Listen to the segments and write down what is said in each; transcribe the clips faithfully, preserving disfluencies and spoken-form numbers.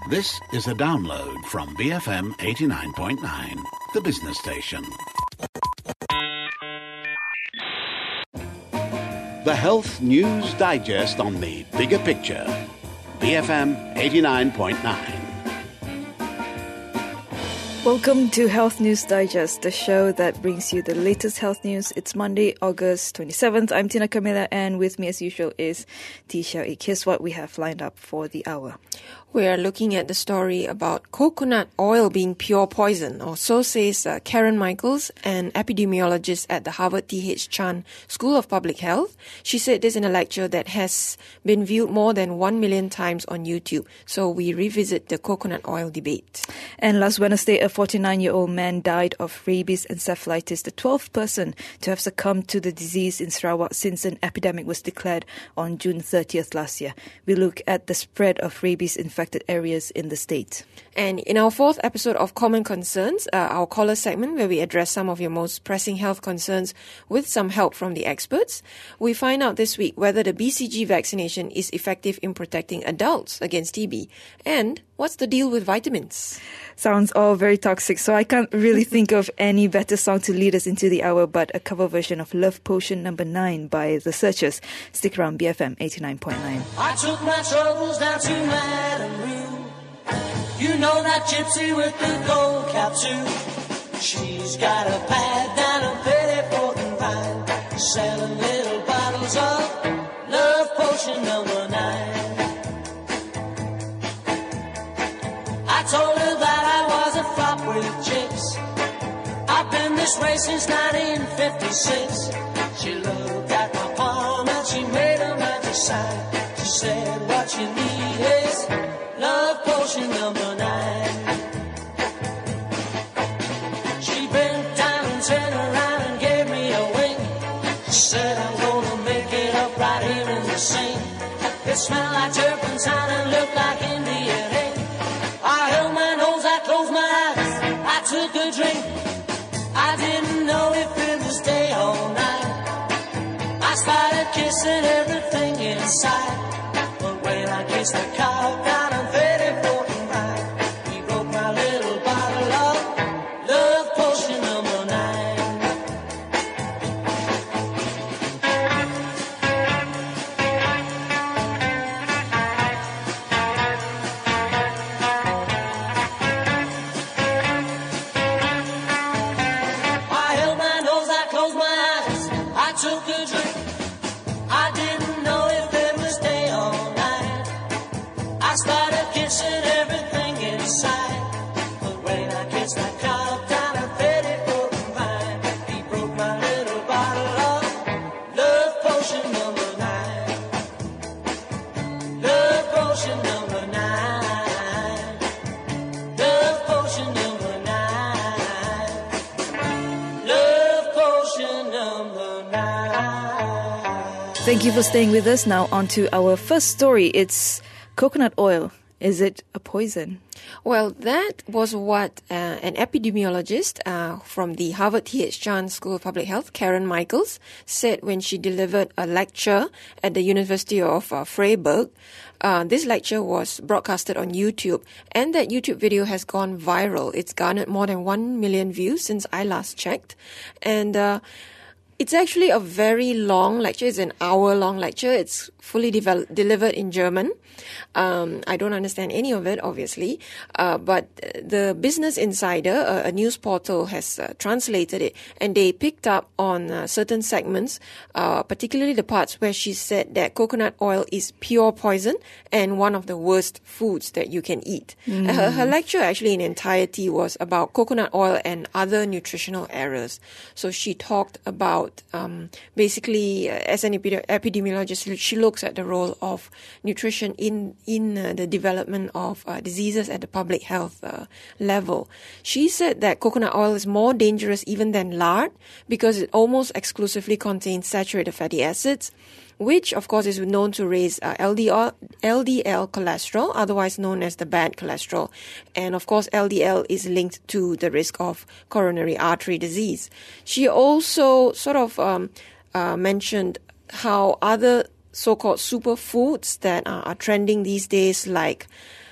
This is a download from B F M eighty-nine point nine, the business station. The Health News Digest on the Bigger Picture. B F M eighty-nine point nine. Welcome to Health News Digest, the show that brings you the latest health news. It's Monday, August twenty-seventh. I'm Tina Camilla, and with me as usual is Tisha Ik. Here's what we have lined up for the hour. We are looking at the story about coconut oil being pure poison, or so says uh, Karen Michaels, an epidemiologist at the Harvard T H Chan School of Public Health. She said this in a lecture that has been viewed more than one million times on YouTube. So we revisit the coconut oil debate. And last Wednesday, a forty-nine-year-old man died of rabies encephalitis, the twelfth person to have succumbed to the disease in Sarawak since an epidemic was declared on June thirtieth last year. We look at the spread of rabies infected areas in the state. And in our fourth episode of Common Concerns, uh, our caller segment where we address some of your most pressing health concerns with some help from the experts, we find out this week whether the B C G vaccination is effective in protecting adults against T B, and what's the deal with vitamins? Sounds all very toxic, so I can't really think of any better song to lead us into the hour but a cover version of Love Potion number nine by The Searchers. Stick around, B F M eighty-nine point nine. I took my troubles down to Madame Rue. You know that gypsy with the gold cap too. She's got a pad down on thirty-fourth and Vine, selling little bottles of Love Potion number nine. I told her that I was a flop with chicks. I've been this way since nineteen fifty-six. She looked at my palm and she made a magic sign. She said, what you need is Love Potion number nine. She bent down and turned around and gave me a wink. She said, I'm gonna make it up right here in the sink. It smelled like turpentine and looked like Indian ink. I held my nose, I closed my eyes, I took a drink. I didn't know if it was day or night. I started kissing everything inside. But when I kissed the cow down on thirty-fourth and Vine, he broke my little bottle of Love Potion number nine. I held my nose, I closed my eyes, I took a drink. I didn't know if it was day or night. I started kissing everything inside. But when I kissed that cow down at thirty-fourth and Vine, he broke my little bottle of Love Potion number nine. Love Potion number nine. Love Potion number nine. Love Potion number nine. Thank you for staying with us. Now on to our first story. It's coconut oil. Is it a poison? Well, that was what uh, an epidemiologist uh, from the Harvard T H Chan School of Public Health, Karen Michaels, said when she delivered a lecture at the University of uh, Freiburg. Uh, this lecture was broadcasted on YouTube, and that YouTube video has gone viral. It's garnered more than one million views since I last checked. And uh, it's actually a very long lecture. It's an hour-long lecture. It's fully develop, delivered in German. Um, I don't understand any of it, obviously. Uh, but the Business Insider, a, a news portal, has uh, translated it, and they picked up on uh, certain segments, uh, particularly the parts where she said that coconut oil is pure poison and one of the worst foods that you can eat. Mm. Her, her lecture, actually, in entirety, was about coconut oil and other nutritional errors. So she talked about Um, basically, uh, as an epide- epidemiologist, she looks at the role of nutrition in in uh, the development of uh, diseases at the public health uh, level. She said that coconut oil is more dangerous even than lard because it almost exclusively contains saturated fatty acids, which of course is known to raise uh, L D L, L D L cholesterol, otherwise known as the bad cholesterol. And of course, L D L is linked to the risk of coronary artery disease. She also sort of um, uh, mentioned how other so-called superfoods that are, are trending these days, like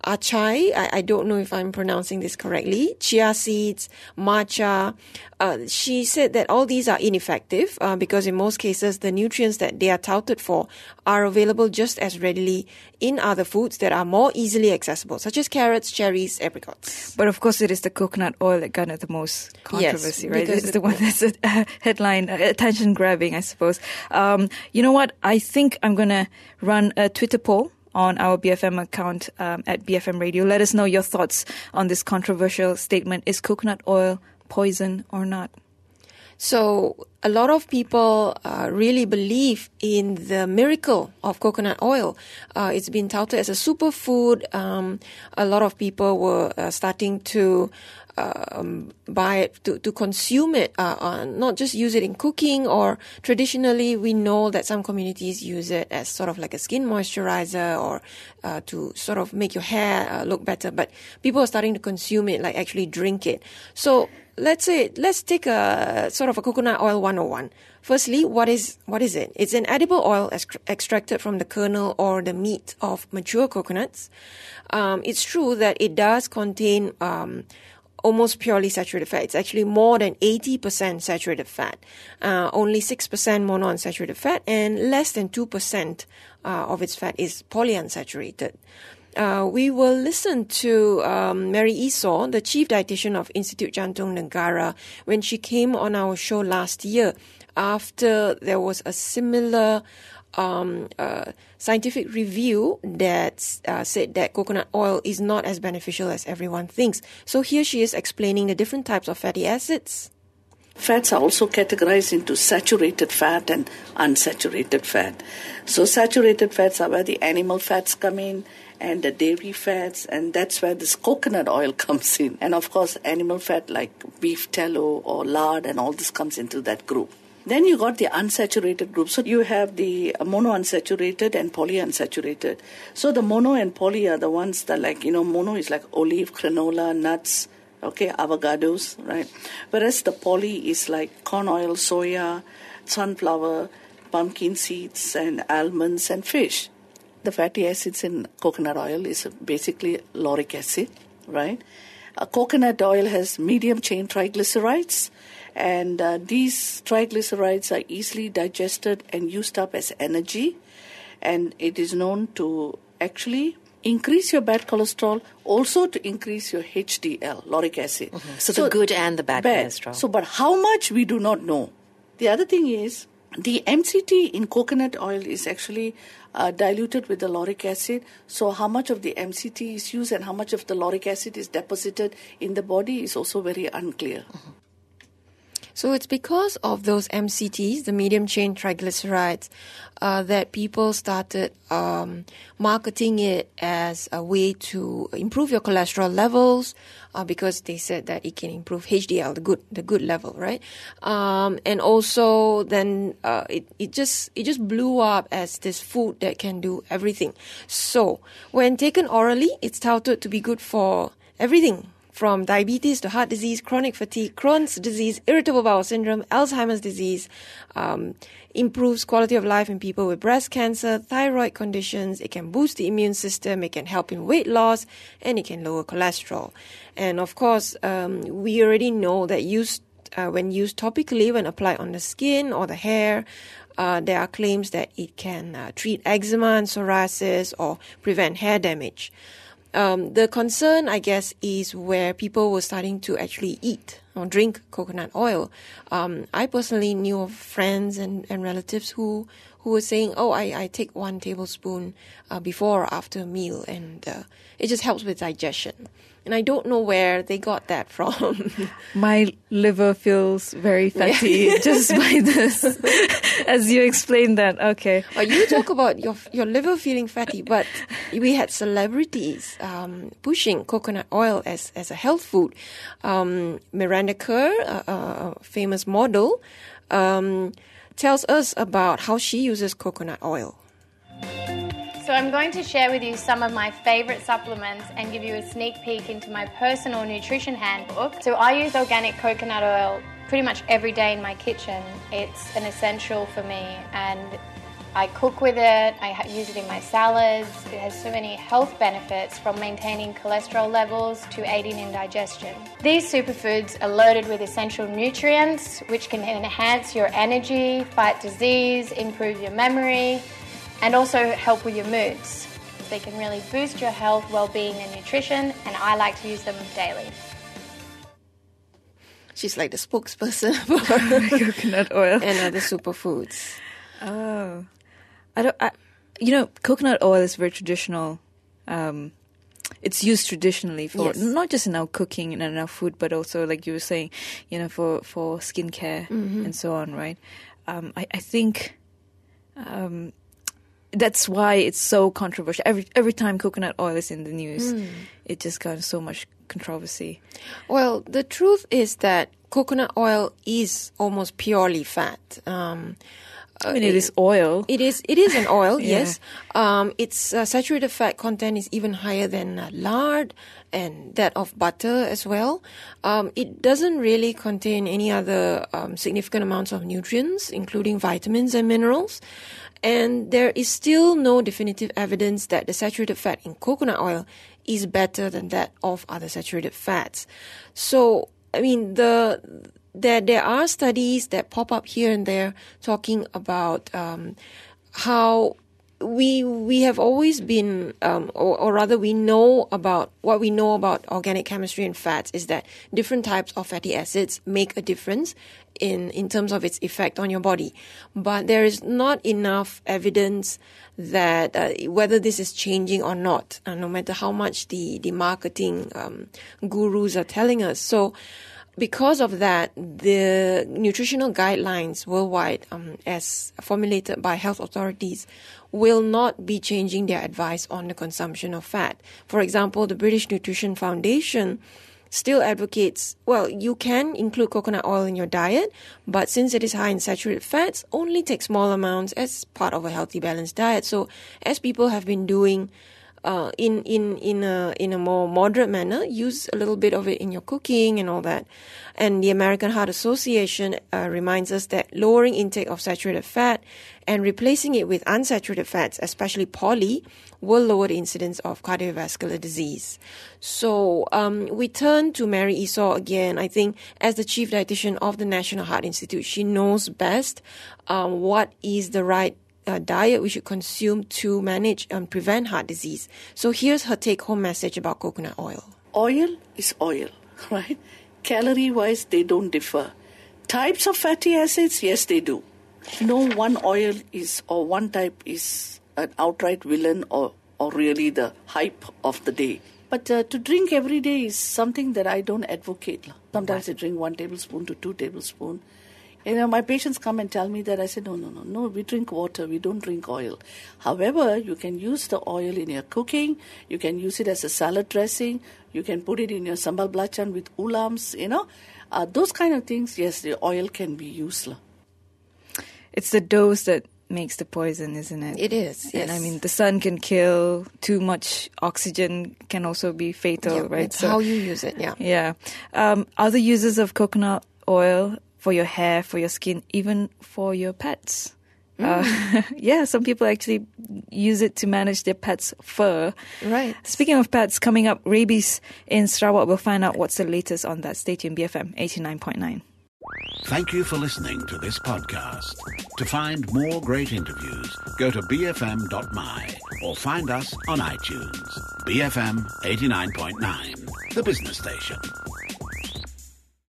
achai, I, I don't know if I'm pronouncing this correctly, chia seeds, matcha. Uh, she said that all these are ineffective uh, because in most cases the nutrients that they are touted for are available just as readily in other foods that are more easily accessible, such as carrots, cherries, apricots. But of course, it is the coconut oil that garnered the most controversy, Yes, right? because It's the one that's a uh, headline, uh, attention grabbing, I suppose. Um, you know what? I think I'm going to run a Twitter poll on our B F M account um, at B F M Radio. Let us know your thoughts on this controversial statement. Is coconut oil poison or not? So a lot of people uh, really believe in the miracle of coconut oil. Uh, it's been touted as a superfood. Um, a lot of people were uh, starting to um, buy it, to, to consume it, uh, uh, not just use it in cooking, or traditionally we know that some communities use it as sort of like a skin moisturizer, or uh, to sort of make your hair uh, look better. But people are starting to consume it, like actually drink it. So let's say, let's take a sort of a coconut oil one oh one. Firstly, what is what is it? It's an edible oil ex- extracted from the kernel or the meat of mature coconuts. Um, it's true that it does contain um, almost purely saturated fat. It's actually more than eighty percent saturated fat, uh, only six percent monounsaturated fat, and less than two percent uh, of its fat is polyunsaturated. Uh, we will listen to um, Mary Esau, the chief dietitian of Institute Jantung Negara, when she came on our show last year after there was a similar um, uh, scientific review that uh, said that coconut oil is not as beneficial as everyone thinks. So here she is explaining the different types of fatty acids. Fats are also categorized into saturated fat and unsaturated fat. So saturated fats are where the animal fats come in, and the dairy fats, and that's where this coconut oil comes in. And of course, animal fat like beef tallow or lard and all this comes into that group. Then you got the unsaturated group. So you have the monounsaturated and polyunsaturated. So the mono and poly are the ones that, like, you know, mono is like olive, granola, nuts, okay, avocados, right? Whereas the poly is like corn oil, soya, sunflower, pumpkin seeds, and almonds and fish. The fatty acids in coconut oil is basically lauric acid, right? Uh, coconut oil has medium chain triglycerides, and uh, these triglycerides are easily digested and used up as energy, and it is known to actually increase your bad cholesterol, also to increase your H D L, lauric acid. Mm-hmm. So, so the good and the bad, bad cholesterol. So, but how much we do not know. The other thing is, the M C T in coconut oil is actually uh, diluted with the lauric acid. So how much of the M C T is used and how much of the lauric acid is deposited in the body is also very unclear. Mm-hmm. So it's because of those M C Ts, the medium chain triglycerides, uh, that people started um, marketing it as a way to improve your cholesterol levels, uh, because they said that it can improve H D L, the good, the good level, right? Um, and also, then uh, it it just it just blew up as this food that can do everything. So when taken orally, it's touted to be good for everything, from diabetes to heart disease, chronic fatigue, Crohn's disease, irritable bowel syndrome, Alzheimer's disease, um, improves quality of life in people with breast cancer, thyroid conditions. It can boost the immune system. It can help in weight loss, and it can lower cholesterol. And of course, um, we already know that used uh, when used topically, when applied on the skin or the hair, uh, there are claims that it can uh, treat eczema and psoriasis or prevent hair damage. Um, the concern, I guess, is where people were starting to actually eat or drink coconut oil. Um, I personally knew of friends and, and relatives who, who were saying, oh, I, I take one tablespoon uh, before or after a meal, and uh, it just helps with digestion. And I don't know where they got that from. My liver feels very fatty just by this, as you explained that. Okay. Well, you talk about your your liver feeling fatty, but we had celebrities um, pushing coconut oil as, as a health food. Um, Miranda Kerr, a, a famous model, um, tells us about how she uses coconut oil. So I'm going to share with you some of my favorite supplements and give you a sneak peek into my personal nutrition handbook. So I use organic coconut oil pretty much every day in my kitchen. It's an essential for me, and I cook with it, I ha- use it in my salads. It has so many health benefits, from maintaining cholesterol levels to aiding in digestion. These superfoods are loaded with essential nutrients which can enhance your energy, fight disease, improve your memory, and also help with your moods. They can really boost your health, well-being and nutrition, and I like to use them daily. She's like the spokesperson for Coconut oil. and other superfoods. Oh, I don't. I, you know, coconut oil is very traditional. Um, it's used traditionally for Yes. not just in our cooking and in our food, but also, like you were saying, you know, for for skincare Mm-hmm. and so on, right? Um, I, I think um, that's why it's so controversial. Every every time coconut oil is in the news, Mm. it just got so much controversy. Well, the truth is that coconut oil is almost purely fat. Um, I mean, it is oil. It is. It is an oil. Yeah. Yes. Um, its uh, saturated fat content is even higher than uh, lard and that of butter as well. Um, it doesn't really contain any other um, significant amounts of nutrients, including vitamins and minerals. And there is still no definitive evidence that the saturated fat in coconut oil is better than that of other saturated fats. So, I mean, the there there are studies that pop up here and there talking about um, how we we have always been, um, or, or rather, we know about what we know about organic chemistry and fats is that different types of fatty acids make a difference in in terms of its effect on your body, but there is not enough evidence that uh, whether this is changing or not, uh, no matter how much the the marketing um, gurus are telling us. So, because of that, the nutritional guidelines worldwide, um, as formulated by health authorities, will not be changing their advice on the consumption of fat. For example, the British Nutrition Foundation still advocates, well, you can include coconut oil in your diet, but since it is high in saturated fats, only take small amounts as part of a healthy, balanced diet. So, as people have been doing Uh, in in in a in a more moderate manner, use a little bit of it in your cooking and all that. And the American Heart Association uh, reminds us that lowering intake of saturated fat and replacing it with unsaturated fats, especially poly, will lower the incidence of cardiovascular disease. So um, we turn to Mary Esau again. I think as the chief dietitian of the National Heart Institute, she knows best um, what is the right Uh, diet we should consume to manage and prevent heart disease. So here's her take-home message about coconut oil. Oil is oil, right? Calorie-wise, they don't differ. Types of fatty acids, yes, they do. No one oil is or one type is an outright villain or, or really the hype of the day. But uh, to drink every day is something that I don't advocate. Sometimes I drink one tablespoon to two tablespoons. You know, my patients come and tell me that. I say, no, no, no, no, we drink water, we don't drink oil. However, you can use the oil in your cooking, you can use it as a salad dressing, you can put it in your sambal belacan with ulams, you know. Uh, those kind of things, yes, the oil can be used. It's the dose that makes the poison, isn't it? It is, yes. And I mean, the sun can kill, too much oxygen can also be fatal, Yeah, right? it's how you use it, yeah. Yeah. Um, other uses of coconut oil for your hair, for your skin, even for your pets. Mm. Uh, yeah, some people actually use it to manage their pets' fur. Right. Speaking of pets, coming up, rabies in Sarawak. We'll find out what's the latest on that. Stay tuned, B F M eighty-nine point nine. Thank you for listening to this podcast. To find more great interviews, go to b f m dot m y or find us on iTunes. B F M eighty-nine point nine, the business station.